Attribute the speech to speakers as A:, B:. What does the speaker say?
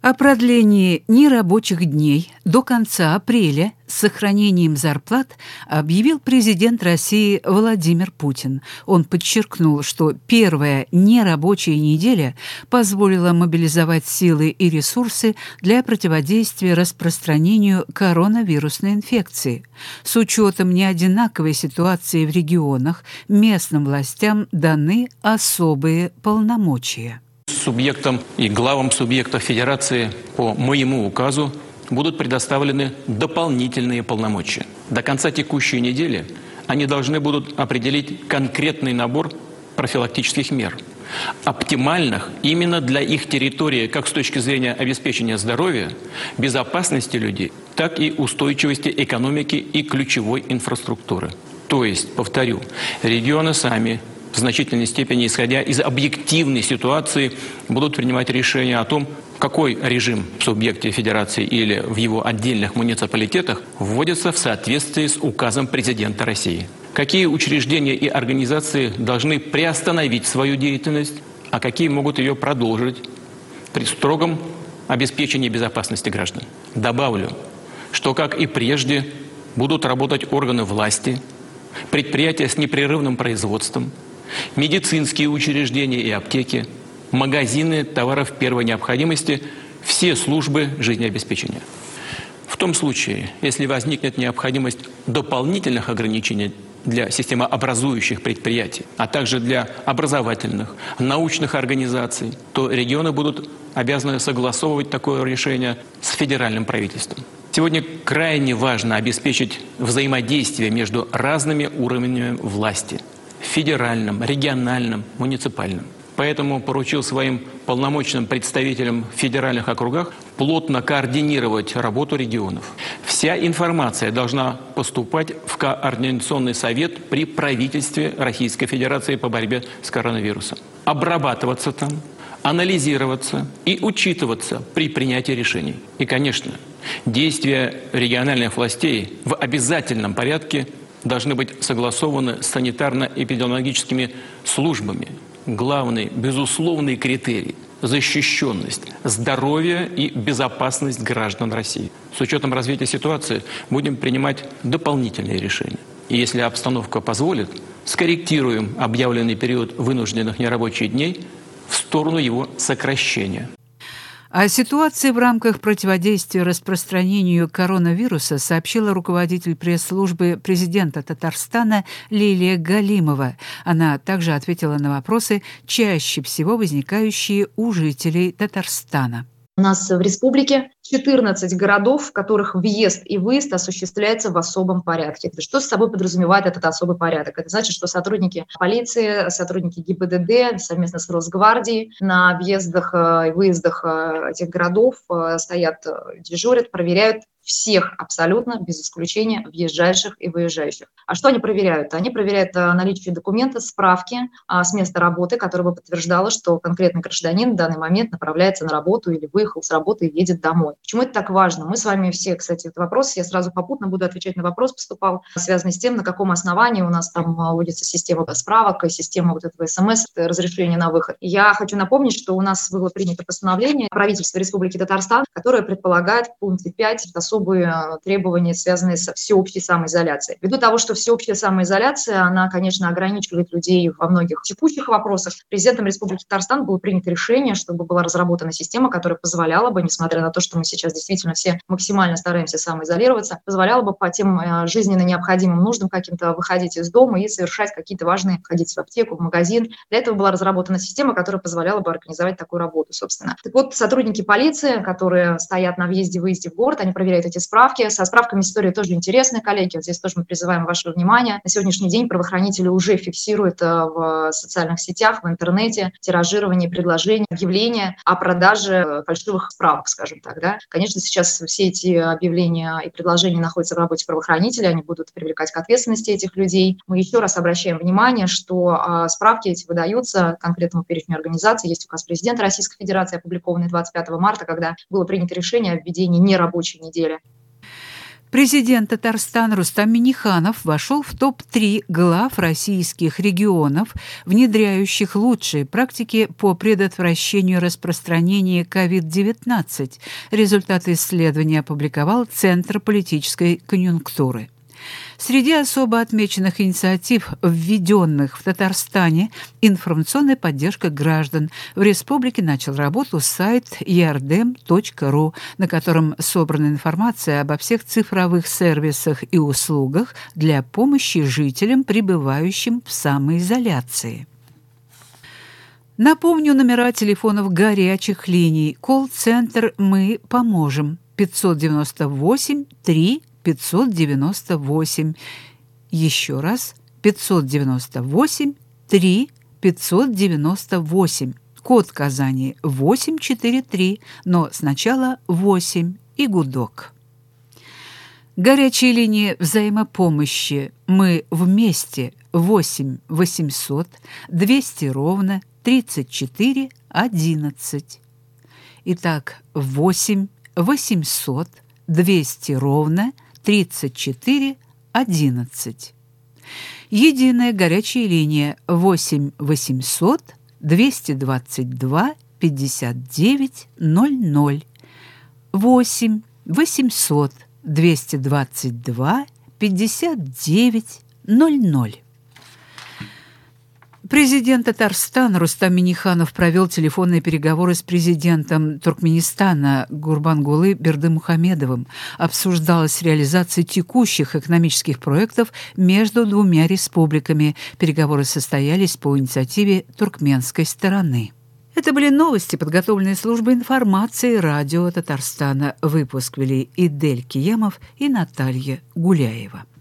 A: О продлении нерабочих дней до конца апреля с сохранением зарплат объявил президент России Владимир Путин. Он подчеркнул, что первая нерабочая неделя позволила мобилизовать силы и ресурсы для противодействия распространению коронавирусной инфекции. С учетом неодинаковой ситуации в регионах местным властям даны особые полномочия.
B: Субъектам и главам субъектов Федерации по моему указу будут предоставлены дополнительные полномочия. До конца текущей недели они должны будут определить конкретный набор профилактических мер, оптимальных именно для их территории как с точки зрения обеспечения здоровья, безопасности людей, так и устойчивости экономики и ключевой инфраструктуры. То есть, повторю, регионы сами в значительной степени, исходя из объективной ситуации, будут принимать решение о том, какой режим в субъекте Федерации или в его отдельных муниципалитетах вводится в соответствии с указом президента России. Какие учреждения и организации должны приостановить свою деятельность, а какие могут ее продолжить при строгом обеспечении безопасности граждан. Добавлю, что, как и прежде, будут работать органы власти, предприятия с непрерывным производством, медицинские учреждения и аптеки, магазины товаров первой необходимости, все службы жизнеобеспечения. В том случае, если возникнет необходимость дополнительных ограничений для системообразующих предприятий, а также для образовательных, научных организаций, то регионы будут обязаны согласовывать такое решение с федеральным правительством. Сегодня крайне важно обеспечить взаимодействие между разными уровнями власти – федеральным, региональным, муниципальным. Поэтому поручил своим полномочным представителям в федеральных округах плотно координировать работу регионов. Вся информация должна поступать в Координационный совет при правительстве Российской Федерации по борьбе с коронавирусом. Обрабатываться там, анализироваться и учитываться при принятии решений. И, конечно, действия региональных властей в обязательном порядке должны быть согласованы с санитарно-эпидемиологическими службами. Главный, безусловный критерий – защищенность, здоровье и безопасность граждан России. С учетом развития ситуации будем принимать дополнительные решения. И если обстановка позволит, скорректируем объявленный период вынужденных нерабочих дней в сторону его сокращения.
A: О ситуации в рамках противодействия распространению коронавируса сообщила руководитель пресс-службы президента Татарстана Лилия Галимова. Она также ответила на вопросы, чаще всего возникающие у жителей Татарстана.
C: У нас в республике 14 городов, в которых въезд и выезд осуществляется в особом порядке. Что собой подразумевает этот особый порядок? Это значит, что сотрудники полиции, сотрудники ГИБДД совместно с Росгвардией на въездах и выездах этих городов стоят, дежурят, проверяют всех абсолютно, без исключения, въезжающих и выезжающих. А что они проверяют? Они проверяют наличие документа, справки с места работы, которое бы подтверждало, что конкретный гражданин в данный момент направляется на работу или выехал с работы и едет домой. Почему это так важно? Мы с вами все, кстати, этот вопрос, я сразу попутно буду отвечать на вопрос, поступал, связанный с тем, на каком основании у нас там вводится система справок и система вот этого СМС, разрешения на выход. И я хочу напомнить, что у нас было принято постановление правительства Республики Татарстан, которое предполагает в пункте 5 особые требования, связанные со всеобщей самоизоляцией. Ввиду того, что всеобщая самоизоляция, она, конечно, ограничивает людей во многих текущих вопросах, президентом Республики Татарстан было принято решение, чтобы была разработана система, которая позволяла бы, несмотря на то, что мы сейчас действительно все максимально стараемся самоизолироваться, позволяла бы по тем жизненно необходимым нуждам каким-то выходить из дома и совершать какие-то важные, ходить в аптеку, в магазин. Для этого была разработана система, которая позволяла бы организовать такую работу, собственно. Так вот, сотрудники полиции, которые стоят на въезде-выезде в город, они проверяют эти справки. Со справками история тоже интересная, коллеги. Вот здесь тоже мы призываем ваше внимание. На сегодняшний день правоохранители уже фиксируют в социальных сетях, в интернете тиражирование предложений, объявления о продаже фальшивых справок, скажем так. Да? Конечно, сейчас все эти объявления и предложения находятся в работе правоохранителей, они будут привлекать к ответственности этих людей. Мы еще раз обращаем внимание, что справки эти выдаются конкретному перечню организаций. Есть указ президента Российской Федерации, опубликованный 25 марта, когда было принято решение о введении нерабочей недели.
A: Президент Татарстана Рустам Минниханов вошел в топ-3 глав российских регионов, внедряющих лучшие практики по предотвращению распространения COVID-19. Результаты исследования опубликовал Центр политической конъюнктуры. Среди особо отмеченных инициатив, введенных в Татарстане, информационная поддержка граждан. В республике начал работу сайт yardem.ru, на котором собрана информация обо всех цифровых сервисах и услугах для помощи жителям, пребывающим в самоизоляции. Напомню, номера телефонов горячих линий. Колл-центр «Мы поможем» 598 3 598. Еще раз, 598 3 598. Код Казани 843, но сначала 8 и гудок. Горячие линии взаимопомощи «Мы вместе» 8 800 200 ровно 34 11. Итак, 8 800 200 ровно 34 11. Единая горячая линия 8 800 222 59 00. 8 800 222 59 00. Президент Татарстана Рустам Минниханов провел телефонные переговоры с президентом Туркменистана Гурбангулы Бердымухамедовым. Обсуждалась реализация текущих экономических проектов между двумя республиками. Переговоры состоялись по инициативе туркменской стороны. Это были новости, подготовленные службой информации радио Татарстана. Выпуск вели Идель Киямов и Наталья Гуляева.